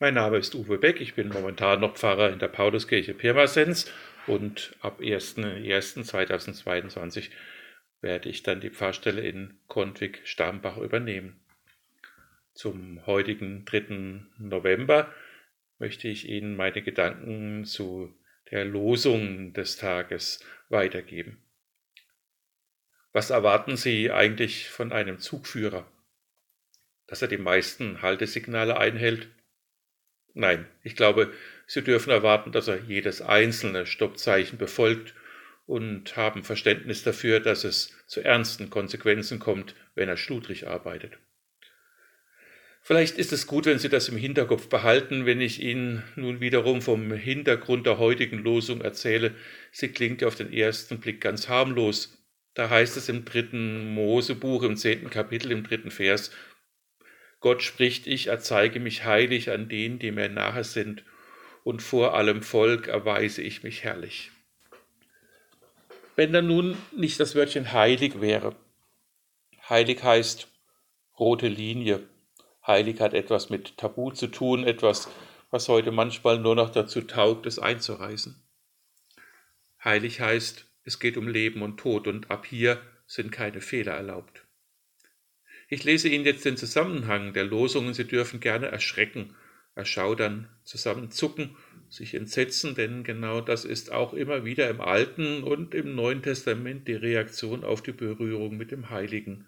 Mein Name ist Uwe Beck, ich bin momentan noch Pfarrer in der Pauluskirche Pirmasens und ab 1.1.2022 werde ich dann die Pfarrstelle in Kontvik-Starmbach übernehmen. Zum heutigen 3. November möchte ich Ihnen meine Gedanken zu der Losung des Tages weitergeben. Was erwarten Sie eigentlich von einem Zugführer? Dass er die meisten Haltesignale einhält? Nein, ich glaube, Sie dürfen erwarten, dass er jedes einzelne Stoppzeichen befolgt und haben Verständnis dafür, dass es zu ernsten Konsequenzen kommt, wenn er schludrig arbeitet. Vielleicht ist es gut, wenn Sie das im Hinterkopf behalten, wenn ich Ihnen nun wiederum vom Hintergrund der heutigen Losung erzähle. Sie klingt auf den ersten Blick ganz harmlos. Da heißt es im 3. Mosebuch, im 10. Kapitel, im 3. Vers: Gott spricht: Ich erzeige mich heilig an denen, die mir nahe sind, und vor allem Volk erweise ich mich herrlich. Wenn da nun nicht das Wörtchen heilig wäre. Heilig heißt rote Linie. Heilig hat etwas mit Tabu zu tun, etwas, was heute manchmal nur noch dazu taugt, es einzureißen. Heilig heißt, es geht um Leben und Tod und ab hier sind keine Fehler erlaubt. Ich lese Ihnen jetzt den Zusammenhang der Losungen. Sie dürfen gerne erschrecken, erschaudern, zusammenzucken, sich entsetzen, denn genau das ist auch immer wieder im Alten und im Neuen Testament die Reaktion auf die Berührung mit dem Heiligen.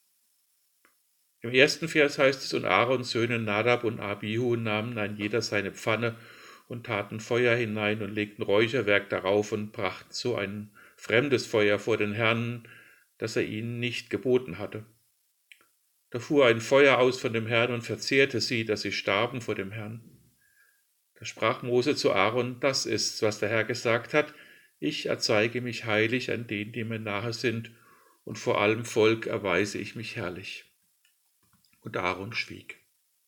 Im 1. Vers heißt es: Und Aarons Söhne Nadab und Abihu nahmen ein jeder seine Pfanne und taten Feuer hinein und legten Räucherwerk darauf und brachten so ein fremdes Feuer vor den Herrn, das er ihnen nicht geboten hatte. Da fuhr ein Feuer aus von dem Herrn und verzehrte sie, dass sie starben vor dem Herrn. Da sprach Mose zu Aaron: Das ist's, was der Herr gesagt hat: Ich erzeige mich heilig an denen, die mir nahe sind, und vor allem Volk erweise ich mich herrlich. Und Aaron schwieg.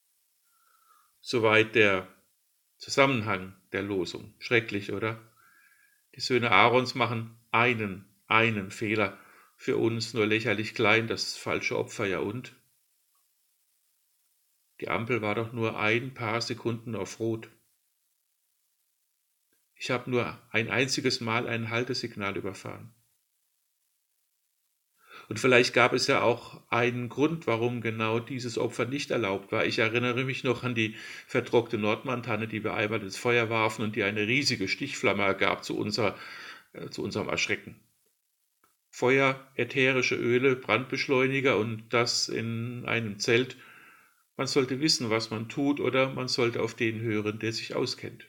Soweit der Zusammenhang der Losung. Schrecklich, oder? Die Söhne Aarons machen einen Fehler, für uns nur lächerlich klein, das falsche Opfer, ja und? Die Ampel war doch nur ein paar Sekunden auf Rot. Ich habe nur ein einziges Mal ein Haltesignal überfahren. Und vielleicht gab es ja auch einen Grund, warum genau dieses Opfer nicht erlaubt war. Ich erinnere mich noch an die vertrockte Nordmantanne, die wir einmal ins Feuer warfen und die eine riesige Stichflamme ergab zu unserem Erschrecken. Feuer, ätherische Öle, Brandbeschleuniger und das in einem Zelt. Man sollte wissen, was man tut, oder man sollte auf den hören, der sich auskennt.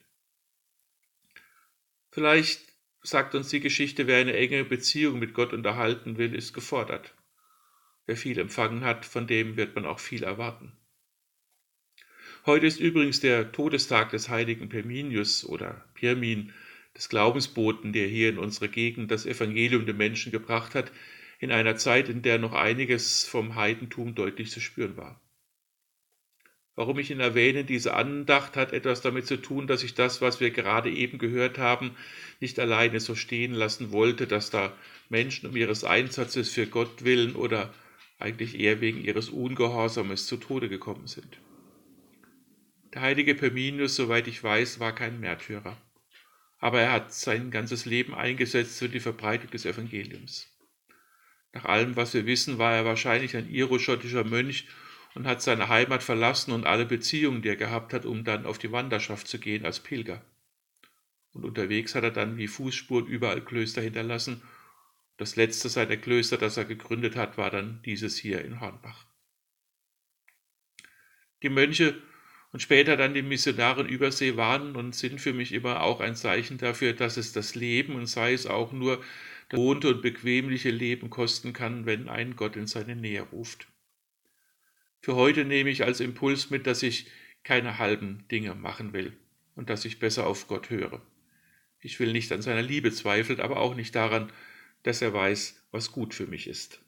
Vielleicht sagt uns die Geschichte, wer eine enge Beziehung mit Gott unterhalten will, ist gefordert. Wer viel empfangen hat, von dem wird man auch viel erwarten. Heute ist übrigens der Todestag des heiligen Pirminius oder Pirmin, des Glaubensboten, der hier in unsere Gegend das Evangelium den Menschen gebracht hat, in einer Zeit, in der noch einiges vom Heidentum deutlich zu spüren war. Warum ich ihn erwähne, diese Andacht hat etwas damit zu tun, dass ich das, was wir gerade eben gehört haben, nicht alleine so stehen lassen wollte, dass da Menschen um ihres Einsatzes für Gott willen oder eigentlich eher wegen ihres Ungehorsames zu Tode gekommen sind. Der heilige Pirminius, soweit ich weiß, war kein Märtyrer, aber er hat sein ganzes Leben eingesetzt für die Verbreitung des Evangeliums. Nach allem, was wir wissen, war er wahrscheinlich ein iroschottischer Mönch und hat seine Heimat verlassen und alle Beziehungen, die er gehabt hat, um dann auf die Wanderschaft zu gehen als Pilger. Und unterwegs hat er dann wie Fußspuren überall Klöster hinterlassen. Das letzte seiner Klöster, das er gegründet hat, war dann dieses hier in Hornbach. Die Mönche und später dann die Missionare in Übersee waren und sind für mich immer auch ein Zeichen dafür, dass es das Leben, und sei es auch nur das gewohnte und bequemliche Leben, kosten kann, wenn ein Gott in seine Nähe ruft. Für heute nehme ich als Impuls mit, dass ich keine halben Dinge machen will und dass ich besser auf Gott höre. Ich will nicht an seiner Liebe zweifeln, aber auch nicht daran, dass er weiß, was gut für mich ist.